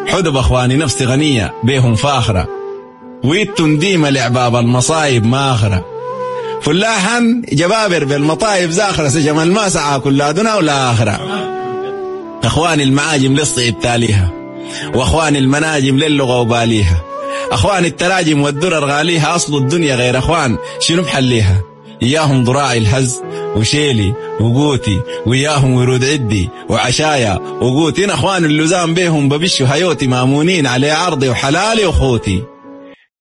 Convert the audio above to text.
حدب أخواني نفسي غنية بيهم فاخرة، ويتم ديما لعباب المصايب ماخرة، فلاحا جبابر بالمطايب زاخرة، سجم الماسعة كلها دنا ولا آخرة. أخواني المعاجم للصعب تاليها، وأخواني المناجم للغة وباليها، أخواني التراجم والدرر غاليها، أصل الدنيا غير أخوان شنو بحليها. إياهم ضراعي الهز وشيلي وقوتي، وإياهم ورود عدي وعشايا وقوتي، أخوان اللزام بيهم ببشوا هيوتي، مامونين على عرضي وحلالي وخوتي.